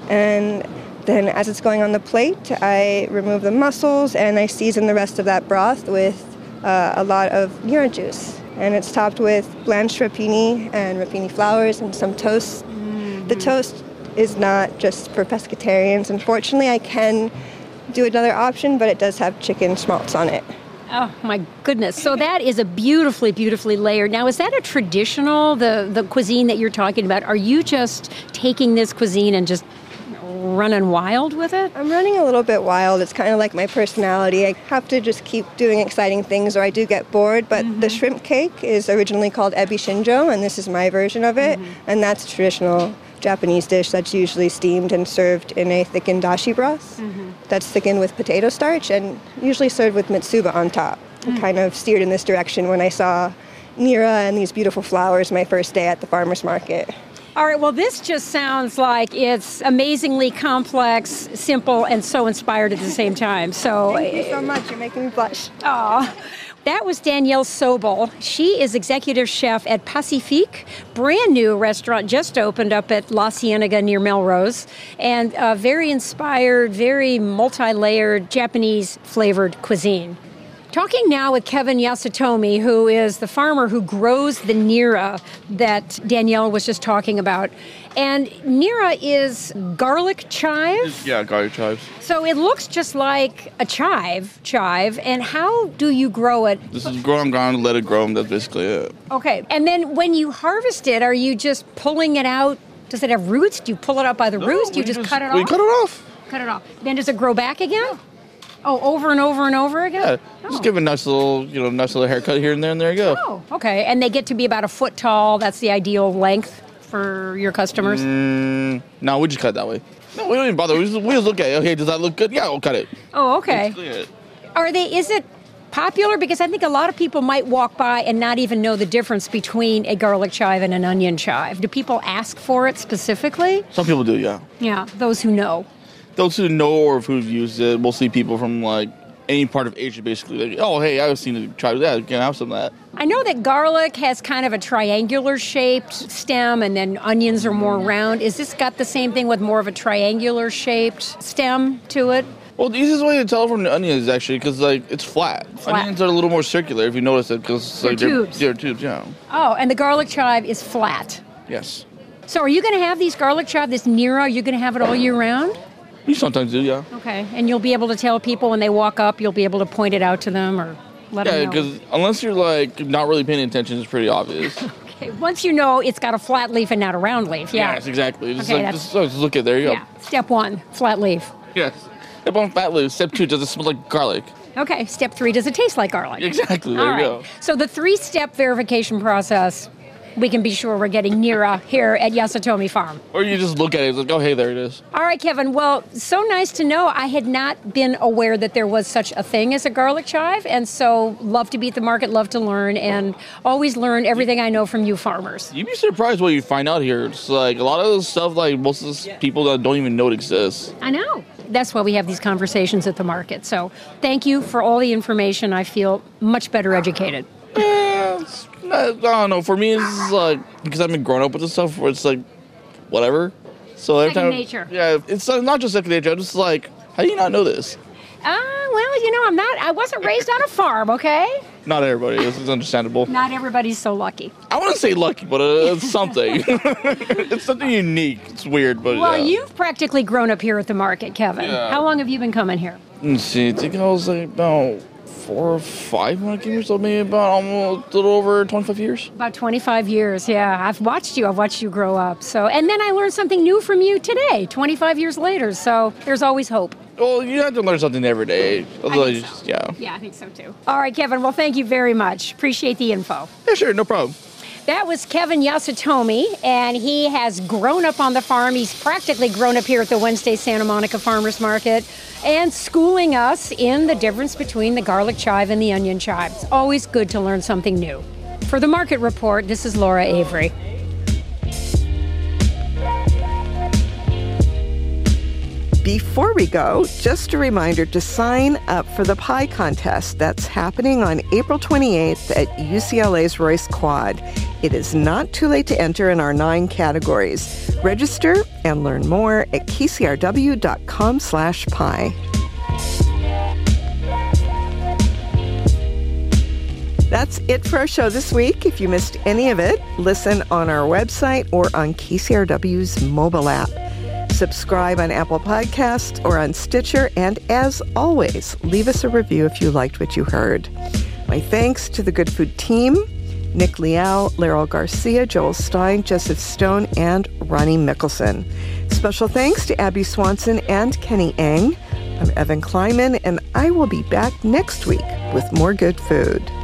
And then as it's going on the plate, I remove the mussels and I season the rest of that broth with uh, a lot of nira juice. And it's topped with blanched rapini and rapini flowers and some toast. Mm-hmm. The toast is not just for pescatarians. Unfortunately, I can do another option, but it does have chicken schmaltz on it. Oh, my goodness. So that is a beautifully, beautifully layered. Now, is that a traditional, the, the cuisine that you're talking about? Are you just taking this cuisine and just running wild with it? I'm running a little bit wild. It's kind of like my personality. I have to just keep doing exciting things or I do get bored. But mm-hmm. the shrimp cake is originally called ebi shinjo, and this is my version of it. Mm-hmm. And that's a traditional Japanese dish that's usually steamed and served in a thickened dashi broth mm-hmm. that's thickened with potato starch and usually served with mitsuba on top. Mm. I kind of steered in this direction when I saw nira and these beautiful flowers my first day at the farmer's market. All right, well, this just sounds like it's amazingly complex, simple, and so inspired at the same time. So, thank you so much. You're making me blush. Aw. That was Danielle Sobel. She is executive chef at Pacifique, brand new restaurant just opened up at La Cienega near Melrose, and uh, very inspired, very multi-layered Japanese flavored cuisine. Talking now with Kevin Yasutomi, who is the farmer who grows the nira that Danielle was just talking about. And nira is garlic chive? Yeah, garlic chives. So it looks just like a chive, chive. And how do you grow it? This is grow on ground, let it grow, and that's basically it. Okay. And then when you harvest it, are you just pulling it out? Does it have roots? Do you pull it out by the no, roots? Do you just, just cut it we off? We cut it off. Cut it off. Then does it grow back again? Yeah. Oh, over and over and over again? Yeah, oh. Just give a nice little, you know, nice little haircut here and there, and there you go. Oh, okay. And they get to be about a foot tall. That's the ideal length for your customers? Mm, no, we just cut it that way. No, we don't even bother. We just, we just look at it. Okay, does that look good? Yeah, we'll cut it. Oh, okay. Are they, is it popular? Because I think a lot of people might walk by and not even know the difference between a garlic chive and an onion chive. Do people ask for it specifically? Some people do, yeah. Yeah, those who know. Those who know or who've used it, we'll see people from like any part of Asia basically. Like, oh, hey, I've seen it. Try that. Can I have some of that? I know that garlic has kind of a triangular shaped stem and then onions are more round. Is this got the same thing with more of a triangular shaped stem to it? Well, the easiest way to tell from the onions actually because like it's flat. flat. Onions are a little more circular if you notice it because they're like, tubes. They're, they're tubes, yeah. Oh, and the garlic chive is flat. Yes. So are you going to have these garlic chive, this nira, are you going to have it all year round? You sometimes do, yeah. Okay, and you'll be able to tell people when they walk up, you'll be able to point it out to them or let yeah, them know. Yeah, because unless you're like not really paying attention, it's pretty obvious. Okay, once you know it's got a flat leaf and not a round leaf, yeah. Yes, exactly. Just, okay, like, just, just look at there you yeah. go. Step one, flat leaf. Yes. Step one, flat leaf. Step two, does it smell like garlic? Okay, step three, does it taste like garlic? Exactly, there All you right. go. So the three-step verification process, we can be sure we're getting nearer here at Yasatomi Farm. Or you just look at it, it's like, oh, hey, there it is. All right, Kevin. Well, so nice to know. I had not been aware that there was such a thing as a garlic chive, and so love to be at the market, love to learn, and always learn everything I know from you farmers. You'd be surprised what you find out here. It's like a lot of the stuff, like most of the people that don't even know it exists. I know. That's why we have these conversations at the market. So thank you for all the information. I feel much better educated. Eh, it's not, I don't know. For me, it's like, because I've been growing up with this stuff, where it's like, whatever. So every Second time, nature. Yeah, it's uh, not just second nature. I'm just like, how do you not know this? Uh, well, you know, I'm not, I wasn't raised on a farm, okay? Not everybody. This is understandable. Not everybody's so lucky. I wouldn't say lucky, but uh, it's something. It's something unique. It's weird, but Well, yeah. you've practically grown up here at the market, Kevin. Yeah. How long have you been coming here? Let's see. I think I was like about four or five when I came here, so maybe about almost a little over twenty-five years. About twenty-five years, yeah. I've watched you. I've watched you grow up. So, and then I learned something new from you today, twenty-five years later. So there's always hope. Well, you have to learn something every day. Otherwise, so. yeah. Yeah, I think so too. All right, Kevin. Well, thank you very much. Appreciate the info. Yeah, sure, no problem. That was Kevin Yasatomi, and he has grown up on the farm. He's practically grown up here at the Wednesday Santa Monica Farmers Market and schooling us in the difference between the garlic chive and the onion chive. It's always good to learn something new. For the Market Report, this is Laura Avery. Before we go, just a reminder to sign up for the pie contest that's happening on April twenty-eighth at U C L A's Royce Quad. It is not too late to enter in our nine categories. Register and learn more at k c r w dot com slash pie. That's it for our show this week. If you missed any of it, listen on our website or on K C R W's mobile app. Subscribe on Apple Podcasts or on Stitcher, and as always, leave us a review if you liked what you heard. My thanks to the Good Food team, Nick Liao, Laryl Garcia, Joel Stein, Joseph Stone, and Ronnie Mickelson. Special thanks to Abby Swanson and Kenny Eng. I'm Evan Kleiman, and I will be back next week with more good food.